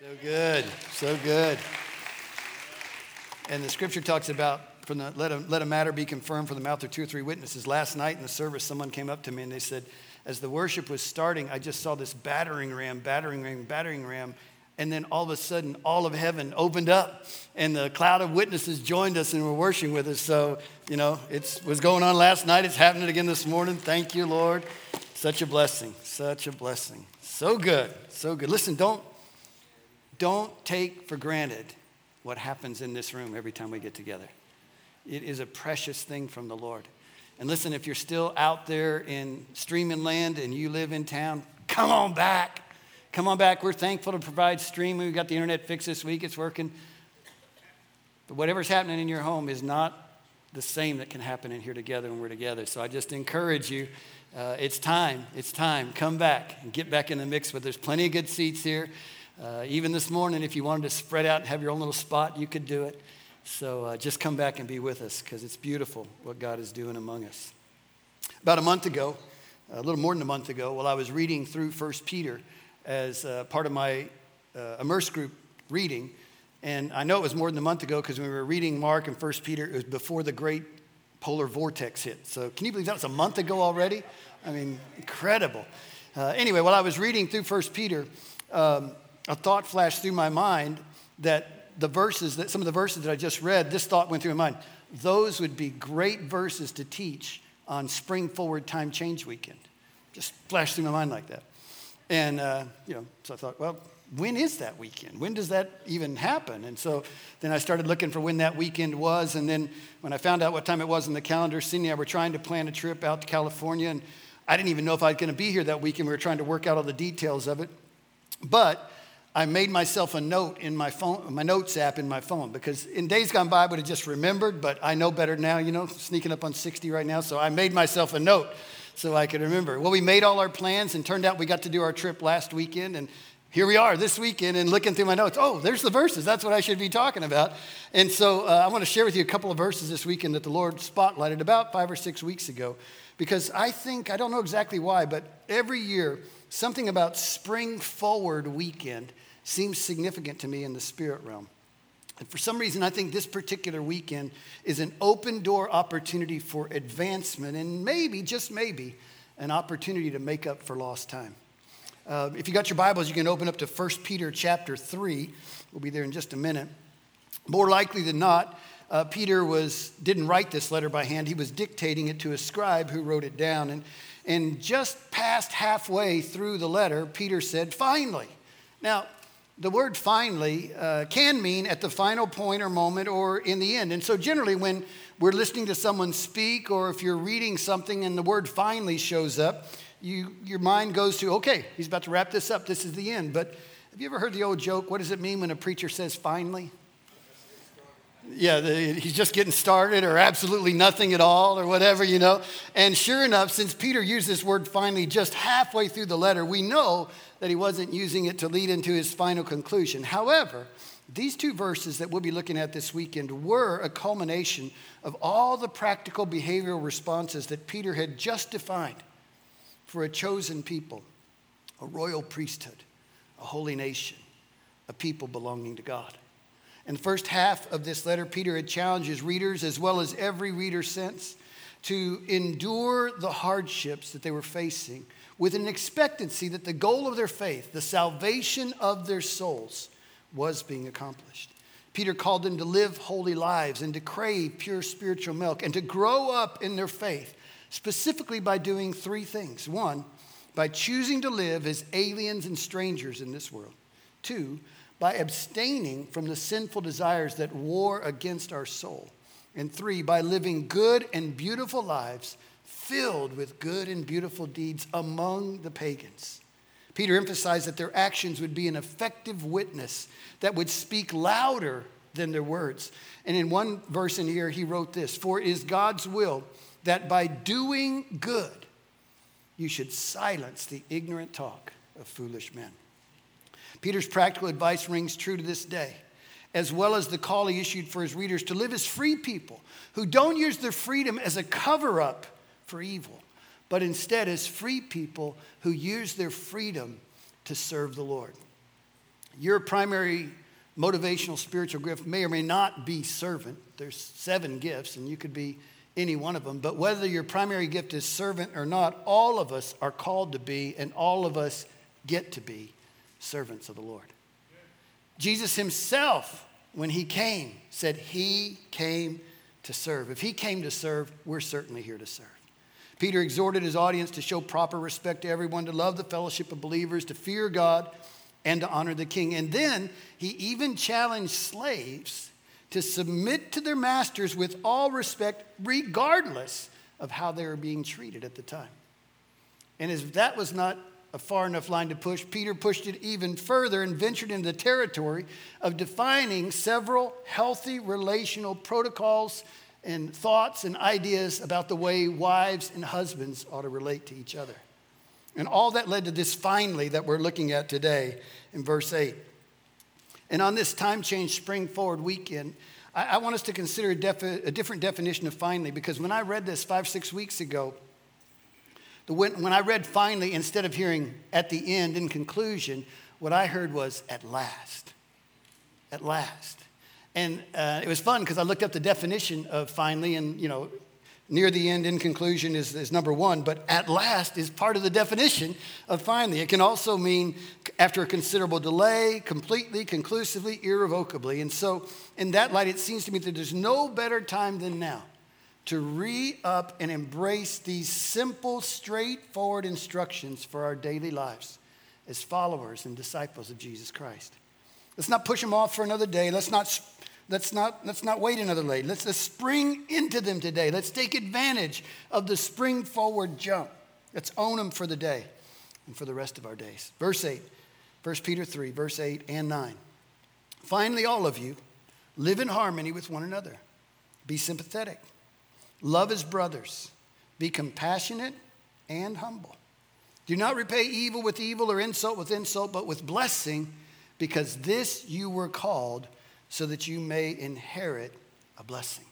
So good, so good. And the scripture talks about let a matter be confirmed from the mouth of two or three witnesses. Last night in the service, someone came up to me and they said, as the worship was starting, I just saw this battering ram. And then all of a sudden, all of heaven opened up and the cloud of witnesses joined us and were worshiping with us. So, it was going on last night. It's happening again this morning. Thank you, Lord. Such a blessing, such a blessing. So good, so good. Listen, don't take for granted what happens in this room every time we get together. It is a precious thing from the Lord. And listen, if you're still out there in streaming land and you live in town, come on back. Come on back. We're thankful to provide streaming. We got the internet fixed this week. It's working. But whatever's happening in your home is not the same that can happen in here together when we're together. So I just encourage you. It's time. It's time. Come back and get back in the mix with. There's plenty of good seats here. Even this morning, if you wanted to spread out and have your own little spot, you could do it. So just come back and be with us because it's beautiful what God is doing among us. About a month ago, a little more than a month ago, while I was reading through 1 Peter as part of my Immerse group reading, and I know it was more than a month ago because when we were reading Mark and 1 Peter, it was before the great polar vortex hit. So can you believe that was a month ago already? I mean, incredible. Anyway, while I was reading through 1 Peter, a thought flashed through my mind that some of the verses that I just read, this thought went through my mind. Those would be great verses to teach on Spring Forward Time Change Weekend. Just flashed through my mind like that. And, so I thought, well, when is that weekend? When does that even happen? And so then I started looking for when that weekend was. And then when I found out what time it was in the calendar, Cindy and I were trying to plan a trip out to California. And I didn't even know if I was going to be here that weekend. We were trying to work out all the details of it. But I made myself a note in my phone, my notes app in my phone, because in days gone by I would have just remembered, but I know better now, sneaking up on 60 right now. So I made myself a note so I could remember. Well, we made all our plans and turned out we got to do our trip last weekend. And here we are this weekend and looking through my notes. Oh, there's the verses. That's what I should be talking about. And so I want to share with you a couple of verses this weekend that the Lord spotlighted about 5 or 6 weeks ago, because I don't know exactly why, but every year something about Spring Forward weekend seems significant to me in the spirit realm. And for some reason, I think this particular weekend is an open door opportunity for advancement and maybe, just maybe, an opportunity to make up for lost time. If you got your Bibles, you can open up to 1 Peter chapter 3. We'll be there in just a minute. More likely than not, Peter didn't write this letter by hand. He was dictating it to a scribe who wrote it down. And just past halfway through the letter, Peter said, finally. Now, the word finally can mean at the final point or moment or in the end. And so generally when we're listening to someone speak or if you're reading something and the word finally shows up, your mind goes to, okay, he's about to wrap this up. This is the end. But have you ever heard the old joke, what does it mean when a preacher says finally? Yeah, he's just getting started or absolutely nothing at all or whatever, And sure enough, since Peter used this word finally just halfway through the letter, we know that he wasn't using it to lead into his final conclusion. However, these two verses that we'll be looking at this weekend were a culmination of all the practical behavioral responses that Peter had just defined for a chosen people, a royal priesthood, a holy nation, a people belonging to God. In the first half of this letter, Peter had challenged his readers, as well as every reader since, to endure the hardships that they were facing with an expectancy that the goal of their faith, the salvation of their souls, was being accomplished. Peter called them to live holy lives and to crave pure spiritual milk and to grow up in their faith, specifically by doing three things. One, by choosing to live as aliens and strangers in this world. Two, by abstaining from the sinful desires that war against our soul. And three, by living good and beautiful lives filled with good and beautiful deeds among the pagans. Peter emphasized that their actions would be an effective witness that would speak louder than their words. And in one verse in here, he wrote this, for it is God's will that by doing good, you should silence the ignorant talk of foolish men. Peter's practical advice rings true to this day, as well as the call he issued for his readers to live as free people who don't use their freedom as a cover-up for evil, but instead as free people who use their freedom to serve the Lord. Your primary motivational spiritual gift may or may not be servant. There's 7 gifts, and you could be any one of them. But whether your primary gift is servant or not, all of us are called to be, and all of us get to be servants of the Lord. Jesus himself, when he came, said he came to serve. If he came to serve, we're certainly here to serve. Peter exhorted his audience to show proper respect to everyone, to love the fellowship of believers, to fear God, and to honor the king. And then he even challenged slaves to submit to their masters with all respect, regardless of how they were being treated at the time. And as that was not a far enough line to push, Peter pushed it even further and ventured into the territory of defining several healthy relational protocols and thoughts and ideas about the way wives and husbands ought to relate to each other. And all that led to this finally that we're looking at today in verse 8. And on this Time Change Spring Forward weekend, I want us to consider a different definition of finally, because when I read this 5-6 weeks ago, when I read finally, instead of hearing at the end in conclusion, what I heard was at last. At last. And it was fun because I looked up the definition of finally, and near the end in conclusion is number 1, but at last is part of the definition of finally. It can also mean after a considerable delay, completely, conclusively, irrevocably. And so in that light, it seems to me that there's no better time than now to re-up and embrace these simple, straightforward instructions for our daily lives as followers and disciples of Jesus Christ. Let's not push them off for another day. Let's not wait another day. Let's spring into them today. Let's take advantage of the spring forward jump. Let's own them for the day and for the rest of our days. Verse 8, 1 Peter 3, verse 8 and 9. Finally, all of you, live in harmony with one another. Be sympathetic. Love as brothers. Be compassionate and humble. Do not repay evil with evil or insult with insult, but with blessing, because this you were called so that you may inherit a blessing.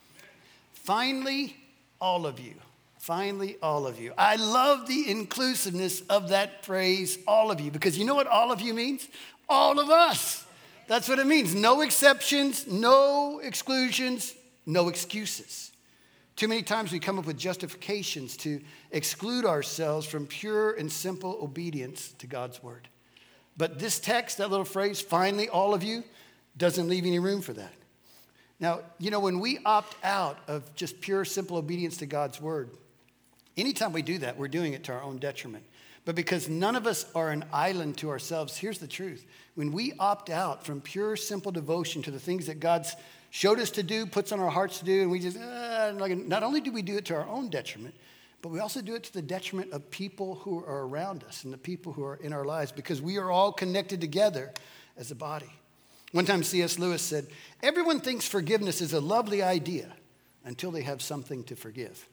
Finally, all of you. Finally, all of you. I love the inclusiveness of that phrase, all of you, because you know what all of you means? All of us. That's what it means. No exceptions, no exclusions, no excuses. Too many times we come up with justifications to exclude ourselves from pure and simple obedience to God's word. But this text, that little phrase, finally, all of you, doesn't leave any room for that. Now, when we opt out of just pure, simple obedience to God's word, anytime we do that, we're doing it to our own detriment. But because none of us are an island to ourselves, here's the truth. When we opt out from pure, simple devotion to the things that God's showed us to do, puts on our hearts to do, and we just, not only do we do it to our own detriment, but we also do it to the detriment of people who are around us and the people who are in our lives, because we are all connected together as a body. One time C.S. Lewis said, everyone thinks forgiveness is a lovely idea until they have something to forgive.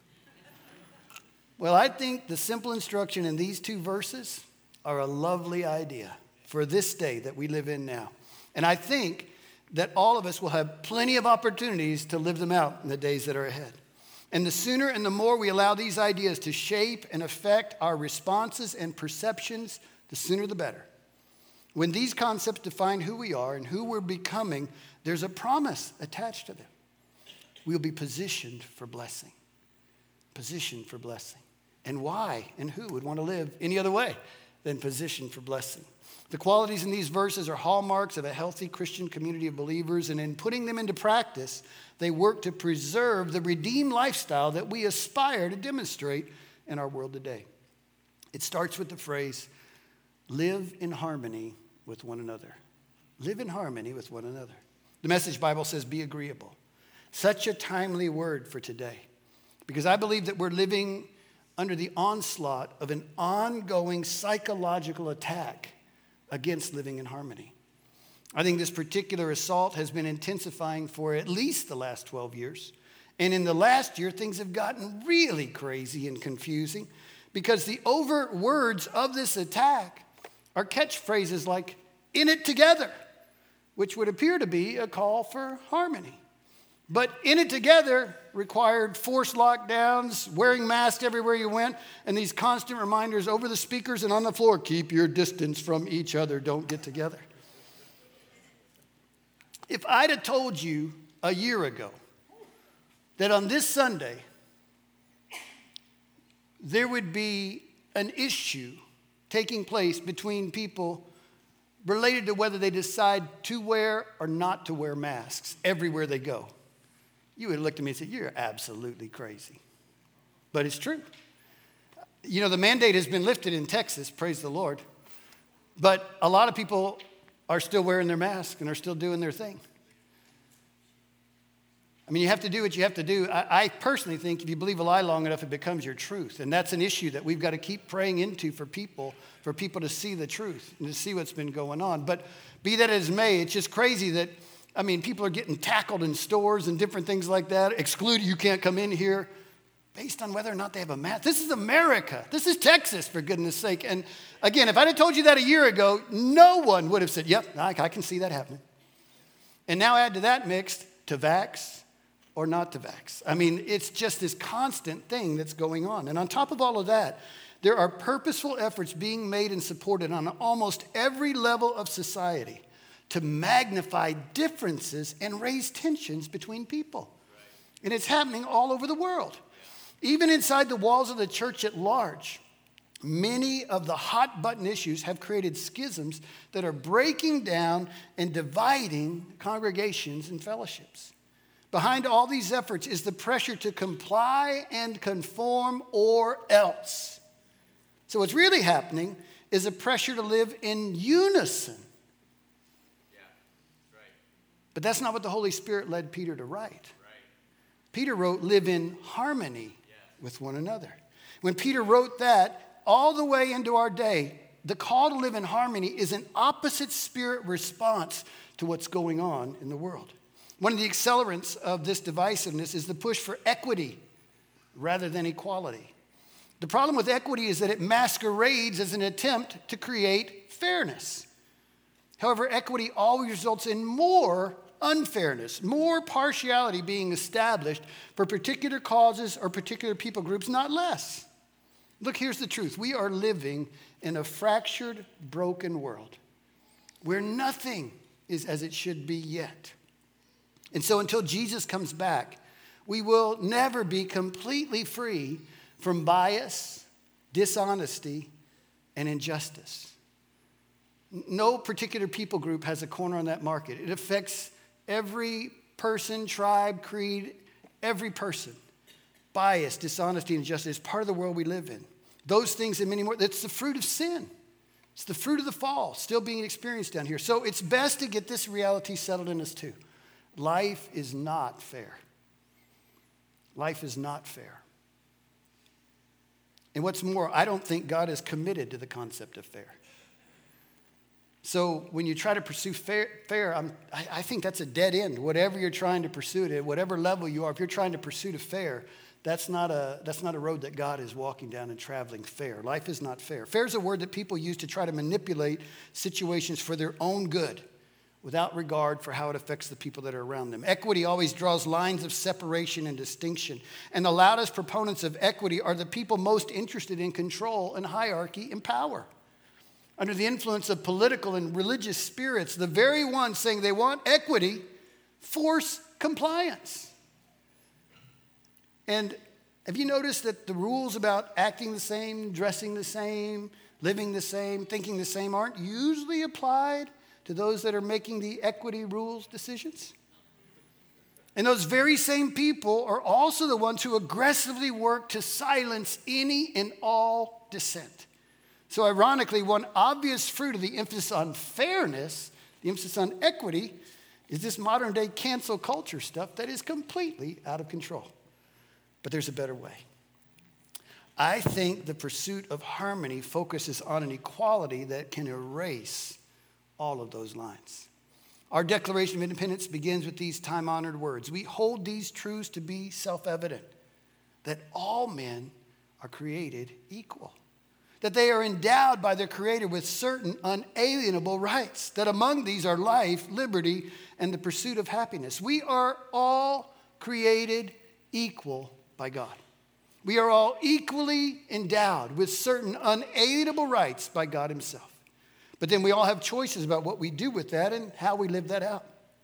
Well, I think the simple instruction in these 2 verses are a lovely idea for this day that we live in now. And I think that all of us will have plenty of opportunities to live them out in the days that are ahead. And the sooner and the more we allow these ideas to shape and affect our responses and perceptions, the sooner the better. When these concepts define who we are and who we're becoming, there's a promise attached to them. We'll be positioned for blessing. Positioned for blessing. And why and who would want to live any other way than positioned for blessing? The qualities in these verses are hallmarks of a healthy Christian community of believers, and in putting them into practice, they work to preserve the redeemed lifestyle that we aspire to demonstrate in our world today. It starts with the phrase, live in harmony with one another. Live in harmony with one another. The Message Bible says, be agreeable. Such a timely word for today, because I believe that we're living under the onslaught of an ongoing psychological attack against living in harmony. I think this particular assault has been intensifying for at least the last 12 years. And in the last year, things have gotten really crazy and confusing because the overt words of this attack are catchphrases like, in it together, which would appear to be a call for harmony. But in it together required forced lockdowns, wearing masks everywhere you went, and these constant reminders over the speakers and on the floor, keep your distance from each other, don't get together. If I'd have told you a year ago that on this Sunday there would be an issue taking place between people related to whether they decide to wear or not to wear masks everywhere they go, you would have looked at me and said, you're absolutely crazy. But it's true. You know, the mandate has been lifted in Texas, praise the Lord. But a lot of people are still wearing their masks and are still doing their thing. I mean, you have to do what you have to do. I personally think if you believe a lie long enough, it becomes your truth. And that's an issue that we've got to keep praying into for people to see the truth and to see what's been going on. But be that as may, it's just crazy that, I mean, people are getting tackled in stores and different things like that. Excluded, you can't come in here based on whether or not they have a mask. This is America. This is Texas, for goodness sake. And again, if I'd have told you that a year ago, no one would have said, yep, I can see that happening. And now add to that mixed to vax or not to vax. I mean, it's just this constant thing that's going on. And on top of all of that, there are purposeful efforts being made and supported on almost every level of society to magnify differences and raise tensions between people. And it's happening all over the world. Even inside the walls of the church at large, many of the hot button issues have created schisms that are breaking down and dividing congregations and fellowships. Behind all these efforts is the pressure to comply and conform or else. So what's really happening is a pressure to live in unison. Yeah, right. But that's not what the Holy Spirit led Peter to write. Right. Peter wrote, live in harmony with one another. When Peter wrote that, all the way into our day, the call to live in harmony is an opposite spirit response to what's going on in the world. One of the accelerants of this divisiveness is the push for equity rather than equality. The problem with equity is that it masquerades as an attempt to create fairness. However, equity always results in more unfairness, more partiality being established for particular causes or particular people groups, not less. Look, here's the truth. We are living in a fractured, broken world where nothing is as it should be yet. And so until Jesus comes back, we will never be completely free from bias, dishonesty, and injustice. No particular people group has a corner on that market. It affects every person, tribe, creed, every person. Bias, dishonesty, and injustice is part of the world we live in. Those things and many more, it's the fruit of sin. It's the fruit of the fall still being experienced down here. So it's best to get this reality settled in us too. Life is not fair. Life is not fair. And what's more, I don't think God is committed to the concept of fair. So when you try to pursue fair, I think that's a dead end. Whatever you're trying to pursue, at whatever level you are, if you're trying to pursue the fair, that's not a road that God is walking down and traveling fair. Life is not fair. Fair is a word that people use to try to manipulate situations for their own good without regard for how it affects the people that are around them. Equity always draws lines of separation and distinction. And the loudest proponents of equity are the people most interested in control and hierarchy and power. Under the influence of political and religious spirits, the very ones saying they want equity force compliance. And have you noticed that the rules about acting the same, dressing the same, living the same, thinking the same aren't usually applied to those that are making the equity rules decisions? And those very same people are also the ones who aggressively work to silence any and all dissent. So ironically, one obvious fruit of the emphasis on fairness, the emphasis on equity, is this modern day cancel culture stuff that is completely out of control. But there's a better way. I think the pursuit of harmony focuses on an equality that can erase all of those lines. Our Declaration of Independence begins with these time-honored words. We hold these truths to be self-evident, that all men are created equal, that they are endowed by their Creator with certain unalienable rights, that among these are life, liberty, and the pursuit of happiness. We are all created equal by God. We are all equally endowed with certain unalienable rights by God Himself. But then we all have choices about what we do with that and how we live that out.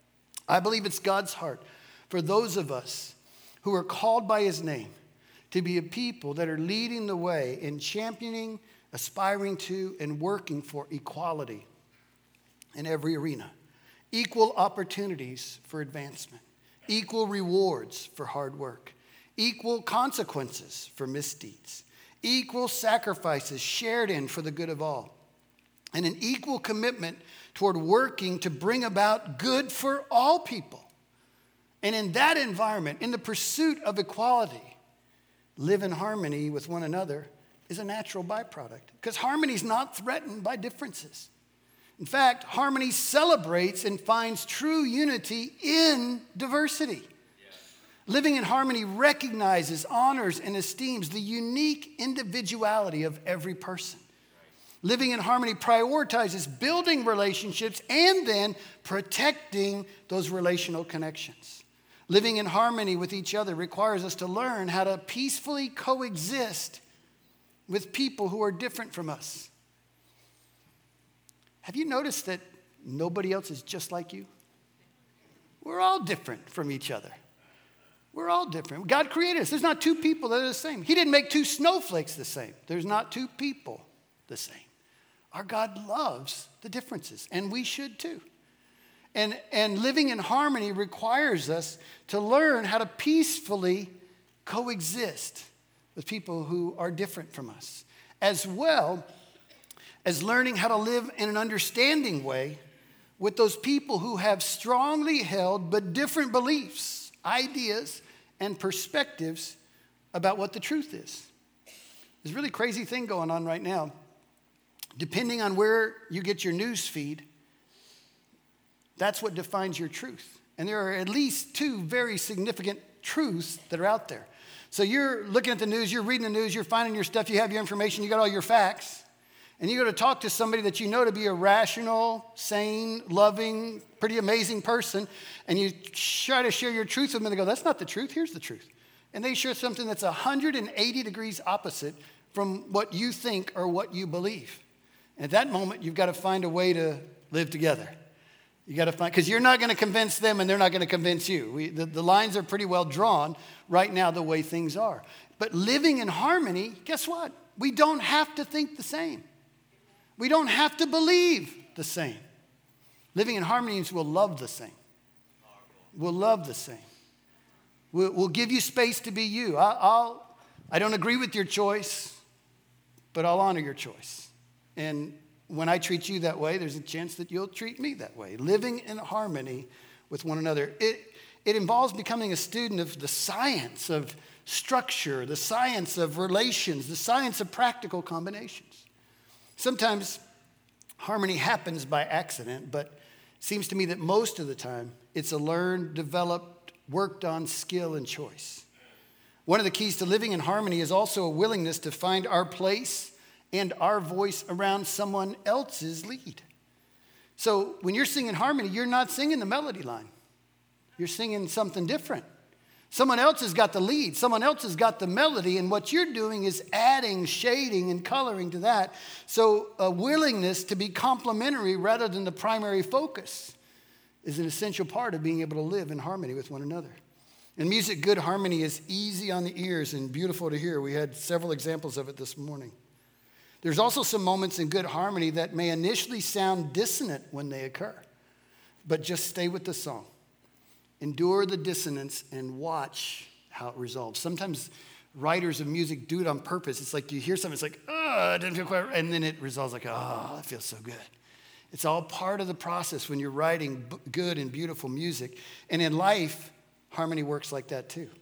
I believe it's God's heart for those of us who are called by his name to be a people that are leading the way in championing, aspiring to, and working for equality in every arena. Equal opportunities for advancement, equal rewards for hard work, equal consequences for misdeeds, equal sacrifices shared in for the good of all, and an equal commitment toward working to bring about good for all people. And in that environment, in the pursuit of equality, live in harmony with one another is a natural byproduct, because harmony is not threatened by differences. In fact, harmony celebrates and finds true unity in diversity. Living in harmony recognizes, honors, and esteems the unique individuality of every person. Living in harmony prioritizes building relationships and then protecting those relational connections. Living in harmony with each other requires us to learn how to peacefully coexist with people who are different from us. Have you noticed that nobody else is just like you? We're all different from each other. We're all different. God created us. There's not two people that are the same. He didn't make two snowflakes the same. There's not two people the same. Our God loves the differences, and we should too. And living in harmony requires us to learn how to peacefully coexist with people who are different from us, as well as learning how to live in an understanding way with those people who have strongly held but different beliefs, ideas, and perspectives about what the truth is. There's a really crazy thing going on right now. Depending on where you get your news feed, that's what defines your truth. And there are at least two very significant truths that are out there. So you're looking at the news, you're reading the news, you're finding your stuff, you have your information, you got all your facts, and you go to talk to somebody that you know to be a rational, sane, loving, pretty amazing person, and you try to share your truth with them, and they go, that's not the truth, here's the truth. And they share something that's 180 degrees opposite from what you think or what you believe. And at that moment, you've got to find a way to live together. You got to find, because you're not going to convince them and they're not going to convince you. The lines are pretty well drawn right now the way things are. But living in harmony, guess what? We don't have to think the same. We don't have to believe the same. Living in harmony means we'll love the same. We'll love the same. We'll give you space to be you. I don't agree with your choice, but I'll honor your choice. And when I treat you that way, there's a chance that you'll treat me that way. Living in harmony with one another. It involves becoming a student of the science of structure, the science of relations, the science of practical combinations. Sometimes harmony happens by accident, but it seems to me that most of the time it's a learned, developed, worked on skill and choice. One of the keys to living in harmony is also a willingness to find our place and our voice around someone else's lead. So when you're singing harmony, you're not singing the melody line. You're singing something different. Someone else has got the lead. Someone else has got the melody, and what you're doing is adding, shading, and coloring to that. So a willingness to be complementary rather than the primary focus is an essential part of being able to live in harmony with one another. In music, good harmony is easy on the ears and beautiful to hear. We had several examples of it this morning. There's also some moments in good harmony that may initially sound dissonant when they occur, but just stay with the song. Endure the dissonance and watch how it resolves. Sometimes writers of music do it on purpose. It's like you hear something, it's like, oh, it didn't feel quite right, and then it resolves like, oh, that feels so good. It's all part of the process when you're writing good and beautiful music. And in life, harmony works like that too.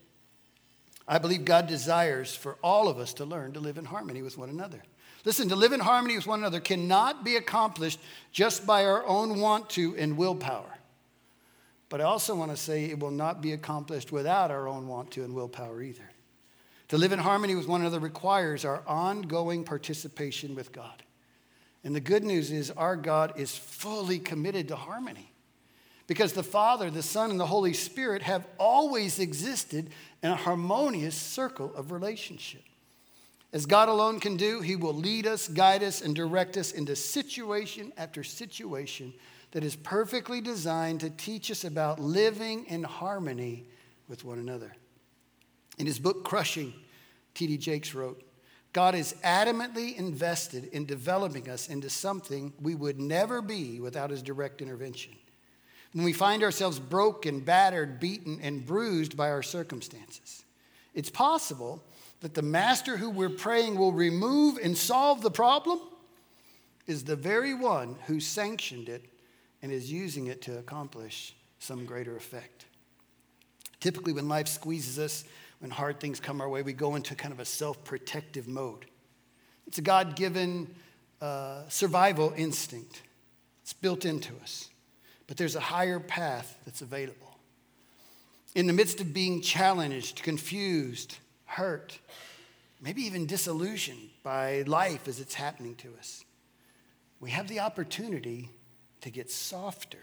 I believe God desires for all of us to learn to live in harmony with one another. Listen, to live in harmony with one another cannot be accomplished just by our own want to and willpower. But I also want to say it will not be accomplished without our own want to and willpower either. To live in harmony with one another requires our ongoing participation with God. And the good news is our God is fully committed to harmony, because the Father, the Son, and the Holy Spirit have always existed in a harmonious circle of relationship. As God alone can do, he will lead us, guide us, and direct us into situation after situation that is perfectly designed to teach us about living in harmony with one another. In his book, Crushing, T.D. Jakes wrote, God is adamantly invested in developing us into something we would never be without his direct intervention. When we find ourselves broken, battered, beaten, and bruised by our circumstances, it's possible that the master who we're praying will remove and solve the problem is the very one who sanctioned it and is using it to accomplish some greater effect. Typically, when life squeezes us, when hard things come our way, we go into kind of a self-protective mode. It's a God-given survival instinct. It's built into us. But there's a higher path that's available. In the midst of being challenged, confused, hurt, maybe even disillusioned by life as it's happening to us, we have the opportunity to get softer.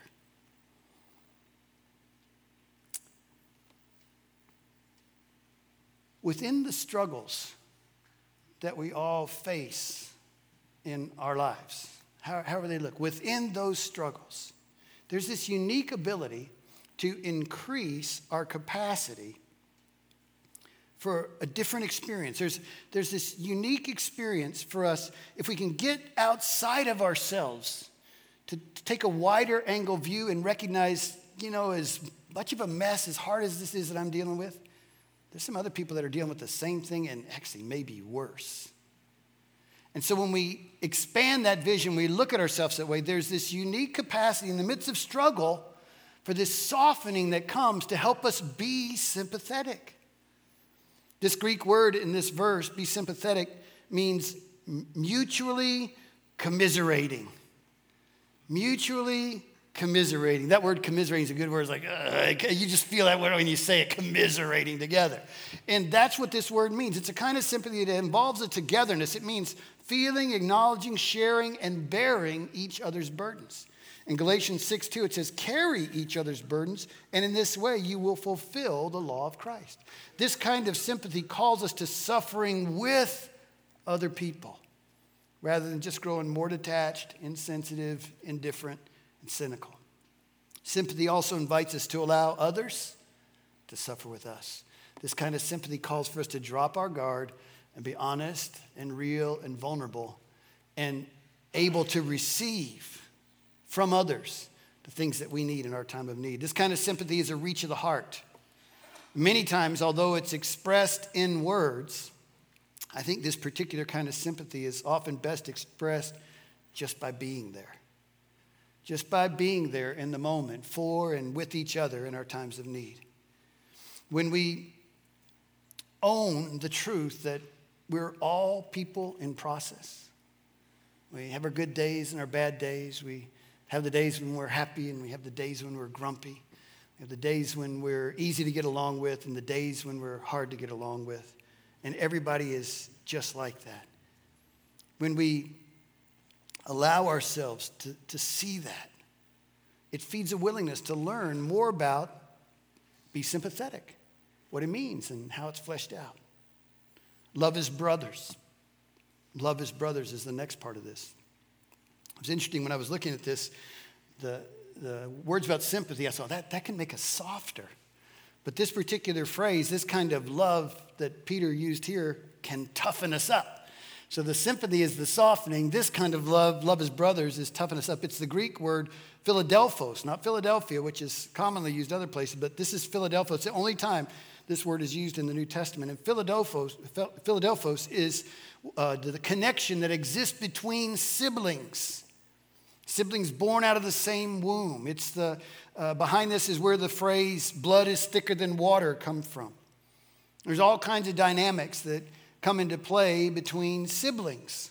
Within the struggles that we all face in our lives, however they look, within those struggles, there's this unique ability to increase our capacity for a different experience. There's this unique experience for us if we can get outside of ourselves to take a wider angle view and recognize, as much of a mess, as hard as this is that I'm dealing with, there's some other people that are dealing with the same thing and actually maybe worse. And so when we expand that vision, we look at ourselves that way, there's this unique capacity in the midst of struggle for this softening that comes to help us be sympathetic. This Greek word in this verse, be sympathetic, means mutually commiserating. Mutually commiserating. That word commiserating is a good word. It's like, you just feel that word when you say it, commiserating together. And that's what this word means. It's a kind of sympathy that involves a togetherness. It means feeling, acknowledging, sharing, and bearing each other's burdens. In Galatians 6:2, it says, carry each other's burdens, and in this way you will fulfill the law of Christ. This kind of sympathy calls us to suffering with other people, rather than just growing more detached, insensitive, indifferent, and cynical. Sympathy also invites us to allow others to suffer with us. This kind of sympathy calls for us to drop our guard and be honest and real and vulnerable and able to receive from others the things that we need in our time of need. This kind of sympathy is a reach of the heart. Many times, although it's expressed in words, I think this particular kind of sympathy is often best expressed just by being there. Just by being there in the moment for and with each other in our times of need. When we own the truth that we're all people in process. We have our good days and our bad days. We have the days when we're happy and we have the days when we're grumpy. We have the days when we're easy to get along with and the days when we're hard to get along with. And everybody is just like that. When we allow ourselves to see that, it feeds a willingness to learn more about be sympathetic, what it means and how it's fleshed out. Love as brothers. Love as brothers is the next part of this. It was interesting when I was looking at this, the words about sympathy, I saw that can make us softer. But this particular phrase, this kind of love that Peter used here, can toughen us up. So the sympathy is the softening. This kind of love as brothers, is toughen us up. It's the Greek word Philadelphos, not Philadelphia, which is commonly used other places, but this is Philadelphos. It's the only time this word is used in the New Testament. And Philadelphos is the connection that exists between siblings. Siblings born out of the same womb. It's behind this is where the phrase blood is thicker than water comes from. There's all kinds of dynamics that come into play between siblings.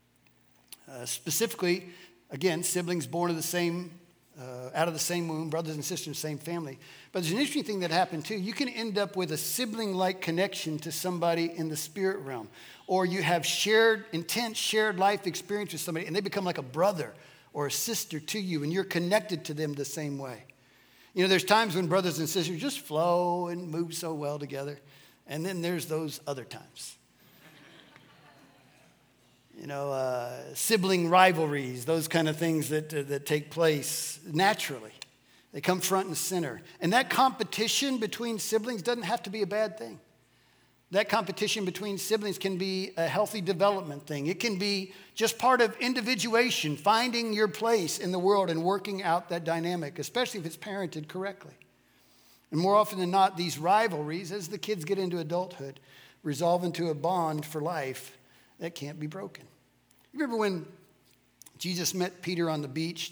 Specifically, again, siblings born of the same, out of the same womb, brothers and sisters in the same family. But there's an interesting thing that happened too. You can end up with a sibling-like connection to somebody in the spirit realm. Or you have intense shared life experience with somebody and they become like a brother or a sister to you, and you're connected to them the same way. There's times when brothers and sisters just flow and move so well together, and then there's those other times. sibling rivalries, those kind of things that take place naturally. They come front and center. And that competition between siblings doesn't have to be a bad thing. That competition between siblings can be a healthy development thing. It can be just part of individuation, finding your place in the world and working out that dynamic, especially if it's parented correctly. And more often than not, these rivalries, as the kids get into adulthood, resolve into a bond for life that can't be broken. You remember when Jesus met Peter on the beach?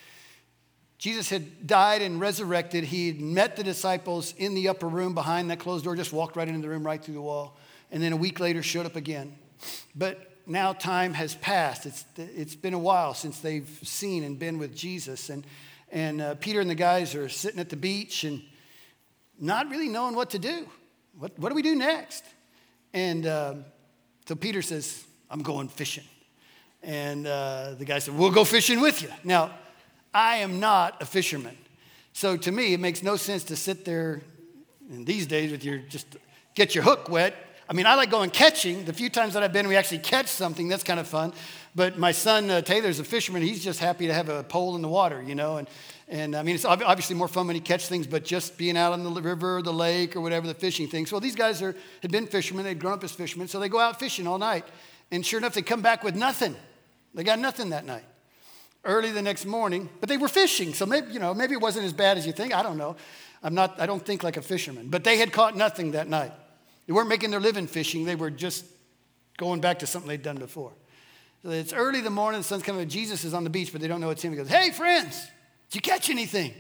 Jesus had died and resurrected. He had met the disciples in the upper room behind that closed door, just walked right into the room, right through the wall. And then a week later showed up again. But now time has passed. It's been a while since they've seen and been with Jesus. And Peter and the guys are sitting at the beach and not really knowing what to do. What do we do next? And so Peter says, I'm going fishing. And the guy said, we'll go fishing with you. Now, I am not a fisherman. So to me, it makes no sense to sit there in these days with get your hook wet. I mean, I like going catching. The few times that I've been, we actually catch something. That's kind of fun. But my son, Taylor's a fisherman. He's just happy to have a pole in the water, And I mean, it's obviously more fun when you catch things, but just being out on the river or the lake or whatever, the fishing things. Well, these guys had been fishermen. They'd grown up as fishermen. So they go out fishing all night. And sure enough, they come back with nothing. They got nothing that night. Early the next morning, but they were fishing. So maybe it wasn't as bad as you think. I don't know. I don't think like a fisherman. But they had caught nothing that night. They weren't making their living fishing. They were just going back to something they'd done before. So it's early in the morning. The sun's coming up. Jesus is on the beach, but they don't know it's him. He goes, hey, friends, did you catch anything?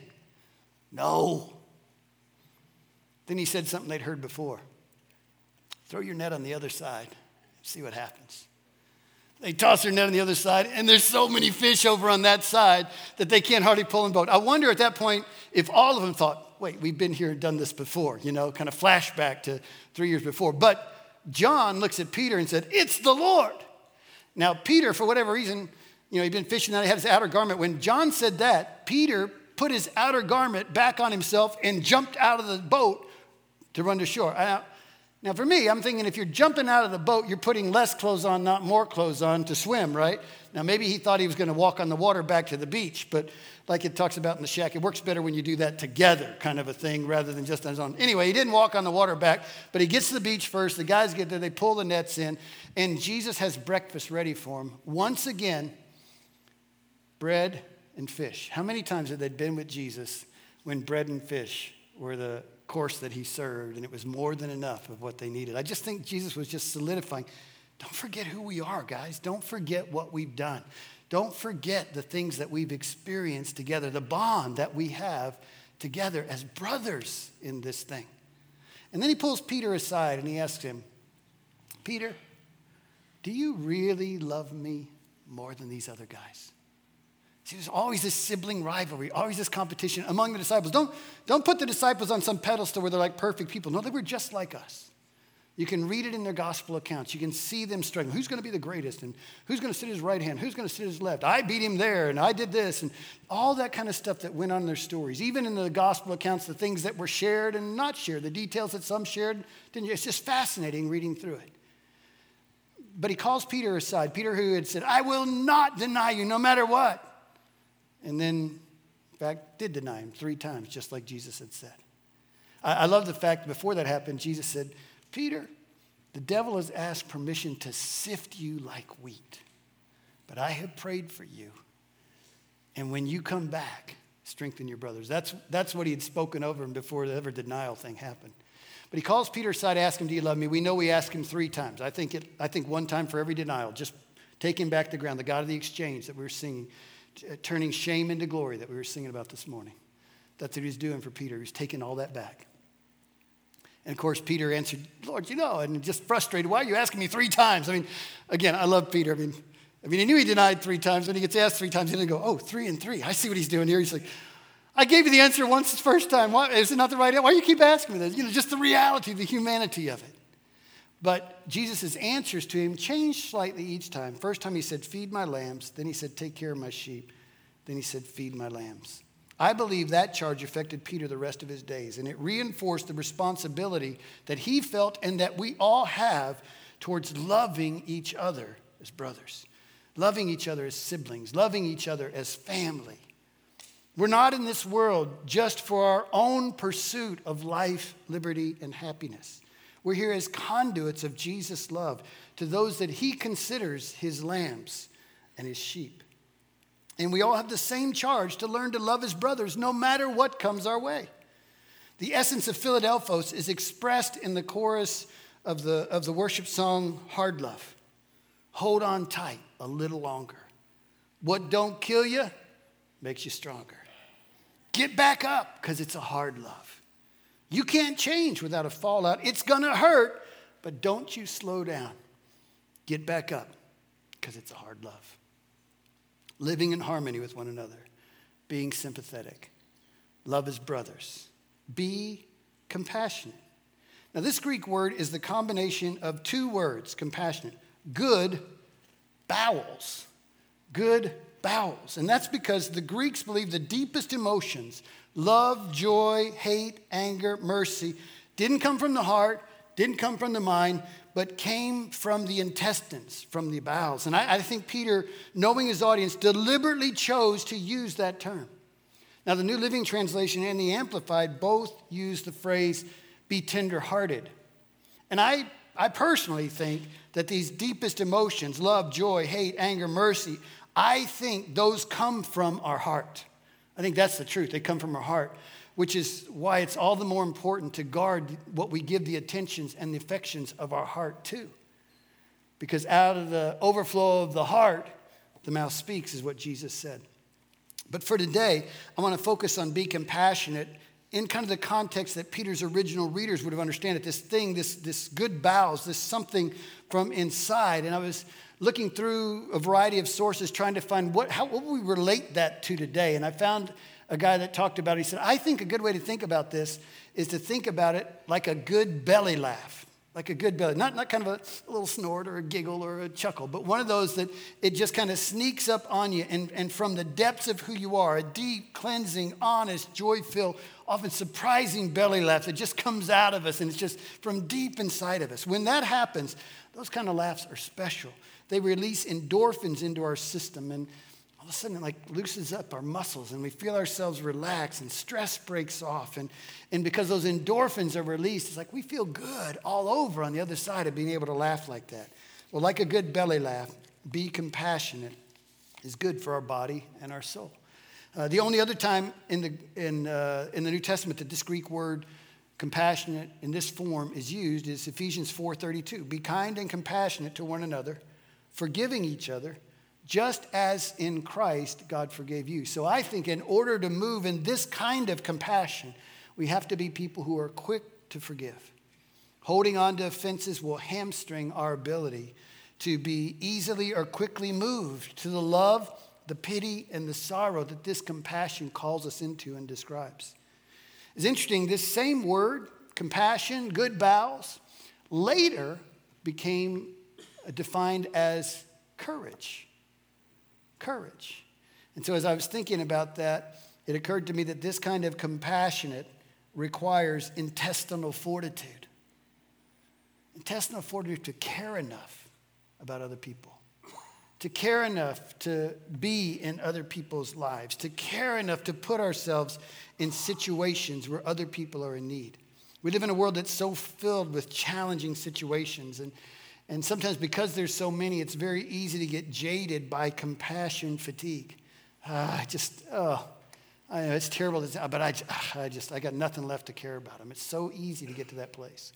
No. Then he said something they'd heard before. Throw your net on the other side. See what happens. They toss their net on the other side, and there's so many fish over on that side that they can't hardly pull in boat. I wonder at that point if all of them thought, wait, we've been here and done this before, kind of flashback to 3 years before. But John looks at Peter and said, it's the Lord. Now, Peter, for whatever reason, he'd been fishing and he had his outer garment. When John said that, Peter put his outer garment back on himself and jumped out of the boat to run to shore. Now, for me, I'm thinking if you're jumping out of the boat, you're putting less clothes on, not more clothes on to swim, right? Now, maybe he thought he was going to walk on the water back to the beach, but like it talks about in the shack, it works better when you do that together kind of a thing rather than just on his own. Anyway, he didn't walk on the water back, but he gets to the beach first. The guys get there, they pull the nets in, and Jesus has breakfast ready for him. Once again, bread and fish. How many times had they been with Jesus when bread and fish were the course that he served, and it was more than enough of what they needed? I just think Jesus was just solidifying. Don't forget who we are, guys. Don't forget what we've done. Don't forget the things that we've experienced together, the bond that we have together as brothers in this thing. And then he pulls Peter aside and he asks him, Peter, do you really love me more than these other guys? See, there's always this sibling rivalry, always this competition among the disciples. Don't put the disciples on some pedestal where they're like perfect people. No, they were just like us. You can read it in their gospel accounts. You can see them struggling. Who's going to be the greatest? And who's going to sit at his right hand? Who's going to sit at his left? I beat him there, and I did this. And all that kind of stuff that went on in their stories. Even in the gospel accounts, the things that were shared and not shared, the details that some shared. It's just fascinating reading through it. But he calls Peter aside. Peter, who had said, I will not deny you no matter what. And then, in fact, did deny him 3 times, just like Jesus had said. I love the fact before that happened, Jesus said, Peter, the devil has asked permission to sift you like wheat, but I have prayed for you. And when you come back, strengthen your brothers. That's what he had spoken over him before the ever denial thing happened. But he calls Peter aside, ask him, do you love me? We know we asked him 3 times. I think 1 time for every denial. Just take him back to the ground, the God of the exchange that we were singing, turning shame into glory that we were singing about this morning. That's what he's doing for Peter. He's taking all that back. And of course, Peter answered, Lord, and just frustrated. Why are you asking me 3 times? I mean, again, I love Peter. I mean, he knew he denied 3 times. When he gets asked 3 times, he didn't go, 3 and 3. I see what he's doing here. He's like, I gave you the answer once the first time. Why is it not the right answer? Why do you keep asking me this? Just the reality, the humanity of it. But Jesus' answers to him changed slightly each time. First time he said, feed my lambs. Then he said, take care of my sheep. Then he said, feed my lambs. I believe that charge affected Peter the rest of his days, and it reinforced the responsibility that he felt and that we all have towards loving each other as brothers, loving each other as siblings, loving each other as family. We're not in this world just for our own pursuit of life, liberty, and happiness. We're here as conduits of Jesus' love to those that he considers his lambs and his sheep. And we all have the same charge to learn to love as brothers no matter what comes our way. The essence of Philadelphos is expressed in the chorus of the worship song, Hard Love. Hold on tight a little longer. What don't kill you makes you stronger. Get back up because it's a hard love. You can't change without a fallout. It's going to hurt, but don't you slow down. Get back up because it's a hard love. Living in harmony with one another. Being sympathetic. Love as brothers. Be compassionate. Now, this Greek word is the combination of two words, compassionate. Good bowels. Good bowels. And that's because the Greeks believed the deepest emotions, love, joy, hate, anger, mercy, didn't come from the heart, didn't come from the mind, but came from the intestines, from the bowels. And I think Peter, knowing his audience, deliberately chose to use that term. Now, the New Living Translation and the Amplified both use the phrase, be tender-hearted. And I personally think that these deepest emotions, love, joy, hate, anger, mercy, I think those come from our heart. I think that's the truth. They come from our heart, which is why it's all the more important to guard what we give the attentions and the affections of our heart to. Because out of the overflow of the heart, the mouth speaks, is what Jesus said. But for today, I want to focus on be compassionate in kind of the context that Peter's original readers would have understood it. This good bowels, this something from inside. And I was looking through a variety of sources trying to find what would we relate that to today. And I found a guy that talked about it. He said, I think a good way to think about this is to think about it like a good belly laugh. Like a good belly, not kind of a little snort or a giggle or a chuckle, but one of those that it just kind of sneaks up on you and from the depths of who you are, a deep, cleansing, honest, joy-filled, often surprising belly laugh that just comes out of us and it's just from deep inside of us. When that happens, those kind of laughs are special. They release endorphins into our system and all of a sudden it like loosens up our muscles and we feel ourselves relax and stress breaks off. And because those endorphins are released, it's like we feel good all over on the other side of being able to laugh like that. Well, like a good belly laugh, be compassionate is good for our body and our soul. The only other time in the New Testament that this Greek word compassionate in this form is used is Ephesians 4:32. Be kind and compassionate to one another, forgiving each other, just as in Christ God forgave you. So I think in order to move in this kind of compassion, we have to be people who are quick to forgive. Holding on to offenses will hamstring our ability to be easily or quickly moved to the love, the pity, and the sorrow that this compassion calls us into and describes. It's interesting, this same word, compassion, good bowels, later became defined as courage. Courage. And so as I was thinking about that, it occurred to me that this kind of compassionate requires intestinal fortitude. Intestinal fortitude to care enough about other people. To care enough to be in other people's lives. To care enough to put ourselves in situations where other people are in need. We live in a world that's so filled with challenging situations and sometimes because there's so many, it's very easy to get jaded by compassion fatigue. I know it's terrible, but I got nothing left to care about them. It's so easy to get to that place.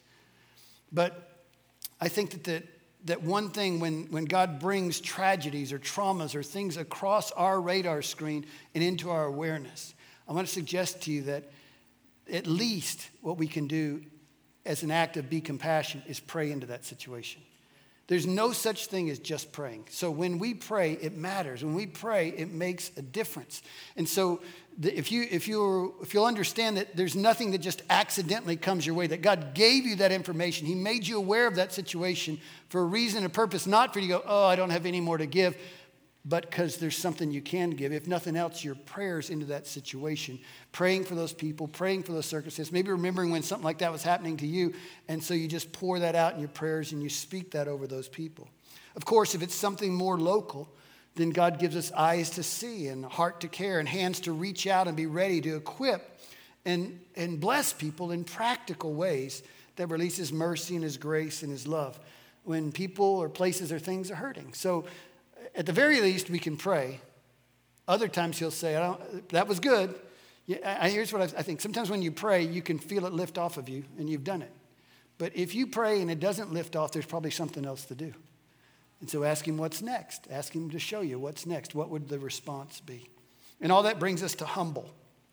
But I think that one thing when God brings tragedies or traumas or things across our radar screen and into our awareness, I want to suggest to you that at least what we can do as an act of be compassionate is pray into that situation. There's no such thing as just praying. So when we pray, it matters. When we pray, it makes a difference. And so if you'll understand that there's nothing that just accidentally comes your way, that God gave you that information. He made you aware of that situation for a reason and purpose, not for you to go, oh, I don't have any more to give, but because there's something you can give. If nothing else, your prayers into that situation, praying for those people, praying for those circumstances, maybe remembering when something like that was happening to you, and so you just pour that out in your prayers and you speak that over those people. Of course, if it's something more local, then God gives us eyes to see and a heart to care and hands to reach out and be ready to equip and bless people in practical ways that release His mercy and His grace and His love when people or places or things are hurting. So at the very least, we can pray. Other times He'll say, that was good. Yeah, here's what I think. Sometimes when you pray, you can feel it lift off of you, and you've done it. But if you pray and it doesn't lift off, there's probably something else to do. And so ask Him what's next. Ask Him to show you what's next. What would the response be? And all that brings us to humble.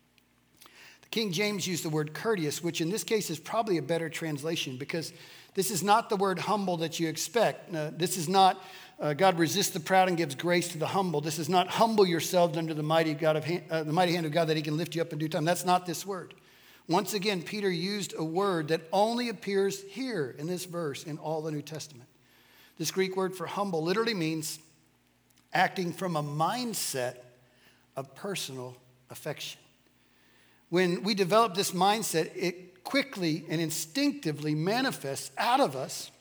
The King James used the word courteous, which in this case is probably a better translation because this is not the word humble that you expect. This is not God resists the proud and gives grace to the humble. This is not humble yourselves under the mighty hand of God that He can lift you up in due time. That's not this word. Once again, Peter used a word that only appears here in this verse in all the New Testament. This Greek word for humble literally means acting from a mindset of personal affection. When we develop this mindset, it quickly and instinctively manifests out of us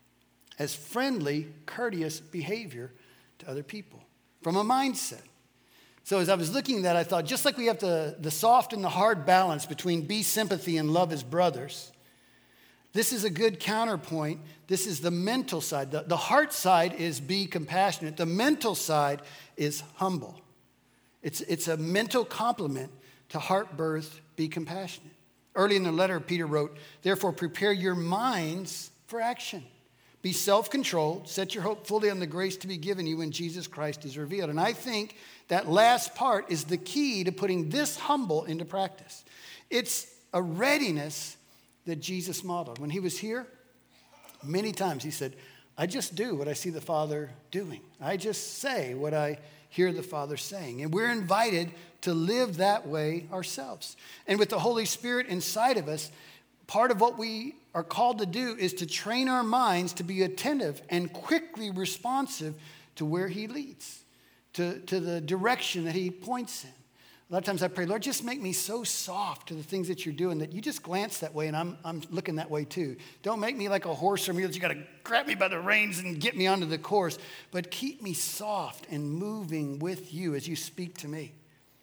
as friendly, courteous behavior to other people from a mindset. So as I was looking at that, I thought, just like we have the soft and the hard balance between be sympathy and love as brothers, this is a good counterpoint. This is the mental side. The heart side is be compassionate. The mental side is humble. It's a mental complement to heart birth, be compassionate. Early in the letter, Peter wrote, therefore prepare your minds for action. Be self-controlled. Set your hope fully on the grace to be given you when Jesus Christ is revealed. And I think that last part is the key to putting this humble into practice. It's a readiness that Jesus modeled. When He was here, many times He said, I just do what I see the Father doing. I just say what I hear the Father saying. And we're invited to live that way ourselves. And with the Holy Spirit inside of us, part of what we are called to do is to train our minds to be attentive and quickly responsive to where He leads, to the direction that He points in. A lot of times I pray, Lord, just make me so soft to the things that you're doing that you just glance that way and I'm looking that way too. Don't make me like a horse or mule that you got to grab me by the reins and get me onto the course, but keep me soft and moving with you as you speak to me.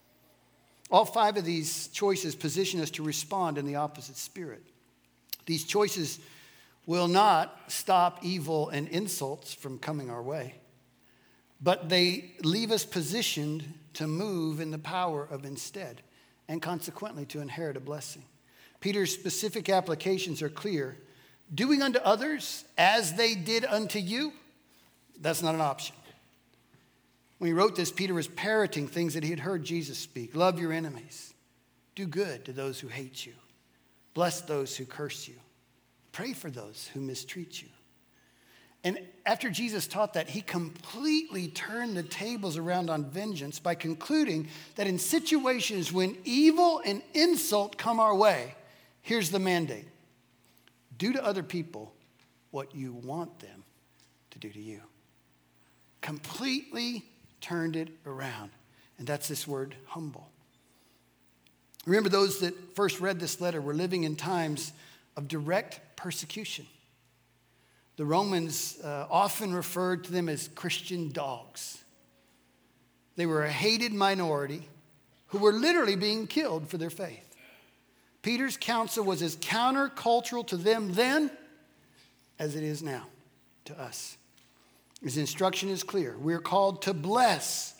All 5 of these choices position us to respond in the opposite spirit. These choices will not stop evil and insults from coming our way, but they leave us positioned to move in the power of instead, and consequently to inherit a blessing. Peter's specific applications are clear. Doing unto others as they did unto you, that's not an option. When he wrote this, Peter was parroting things that he had heard Jesus speak. Love your enemies. Do good to those who hate you. Bless those who curse you. Pray for those who mistreat you. And after Jesus taught that, He completely turned the tables around on vengeance by concluding that in situations when evil and insult come our way, here's the mandate. Do to other people what you want them to do to you. Completely turned it around. And that's this word, humble. Remember, those that first read this letter were living in times of direct persecution. The Romans often referred to them as Christian dogs. They were a hated minority who were literally being killed for their faith. Peter's counsel was as countercultural to them then as it is now to us. His instruction is clear. We're called to bless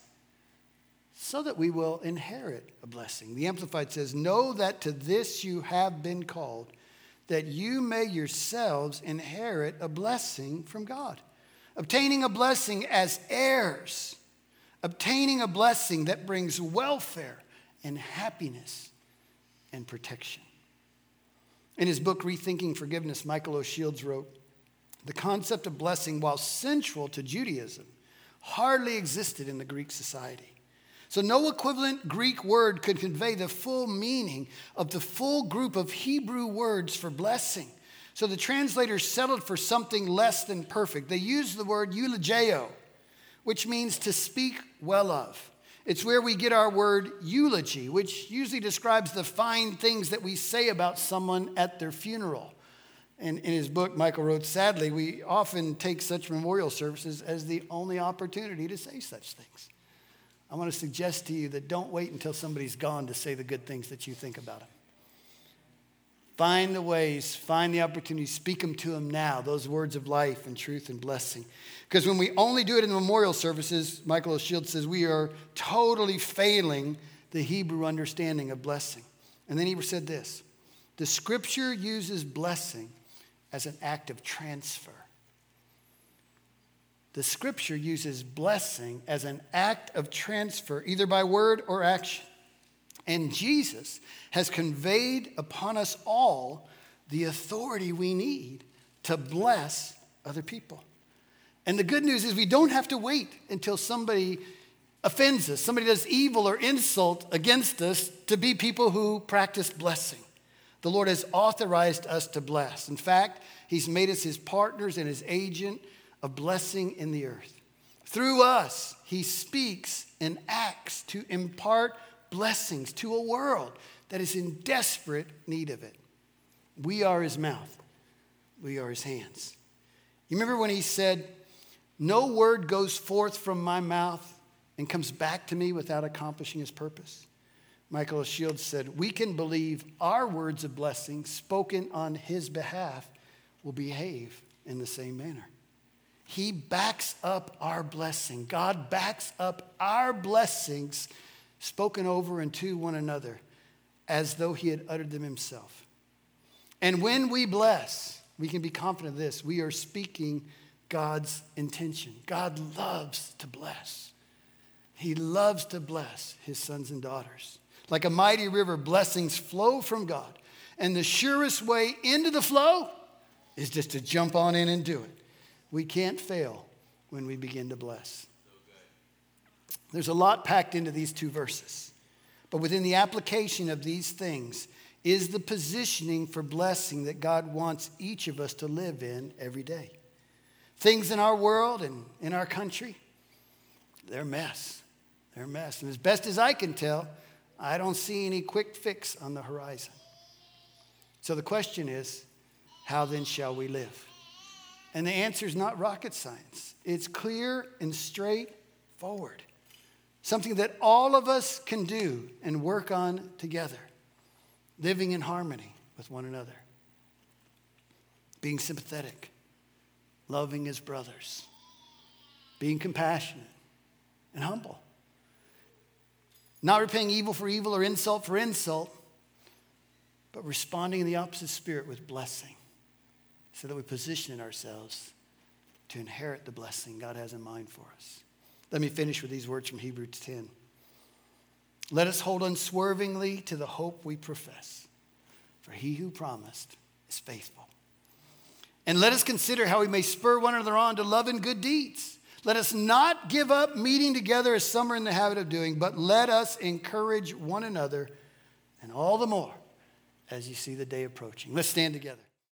so that we will inherit a blessing. The Amplified says, know that to this you have been called, that you may yourselves inherit a blessing from God. Obtaining a blessing as heirs. Obtaining a blessing that brings welfare and happiness and protection. In his book, Rethinking Forgiveness, Michael O'Shields wrote, the concept of blessing, while central to Judaism, hardly existed in the Greek society. So no equivalent Greek word could convey the full meaning of the full group of Hebrew words for blessing. So the translators settled for something less than perfect. They used the word eulogeo, which means to speak well of. It's where we get our word eulogy, which usually describes the fine things that we say about someone at their funeral. And in his book, Michael wrote, sadly, we often take such memorial services as the only opportunity to say such things. I want to suggest to you that don't wait until somebody's gone to say the good things that you think about them. Find the ways, find the opportunities, speak them to them now, those words of life and truth and blessing. Because when we only do it in the memorial services, Michael O'Shields says we are totally failing the Hebrew understanding of blessing. And then he said this, the scripture uses blessing as an act of transfer. The scripture uses blessing as an act of transfer, either by word or action. And Jesus has conveyed upon us all the authority we need to bless other people. And the good news is we don't have to wait until somebody offends us, somebody does evil or insult against us to be people who practice blessing. The Lord has authorized us to bless. In fact, he's made us his partners and his agent of blessing in the earth. Through us, he speaks and acts to impart blessings to a world that is in desperate need of it. We are his mouth. We are his hands. You remember when he said, no word goes forth from my mouth and comes back to me without accomplishing his purpose? Michael O'Shields said, we can believe our words of blessing spoken on his behalf will behave in the same manner. He backs up our blessing. God backs up our blessings spoken over and to one another as though he had uttered them himself. And when we bless, we can be confident of this. We are speaking God's intention. God loves to bless. He loves to bless his sons and daughters. Like a mighty river, blessings flow from God. And the surest way into the flow is just to jump on in and do it. We can't fail when we begin to bless. There's a lot packed into these two verses. But within the application of these things is the positioning for blessing that God wants each of us to live in every day. Things in our world and in our country, they're a mess. They're a mess. And as best as I can tell, I don't see any quick fix on the horizon. So the question is, how then shall we live? And the answer is not rocket science. It's clear and straightforward. Something that all of us can do and work on together. Living in harmony with one another. Being sympathetic. Loving as brothers. Being compassionate and humble. Not repaying evil for evil or insult for insult, but responding in the opposite spirit with blessing, so that we position ourselves to inherit the blessing God has in mind for us. Let me finish with these words from Hebrews 10. Let us hold unswervingly to the hope we profess, for he who promised is faithful. And let us consider how we may spur one another on to love and good deeds. Let us not give up meeting together as some are in the habit of doing, but let us encourage one another, and all the more as you see the day approaching. Let's stand together.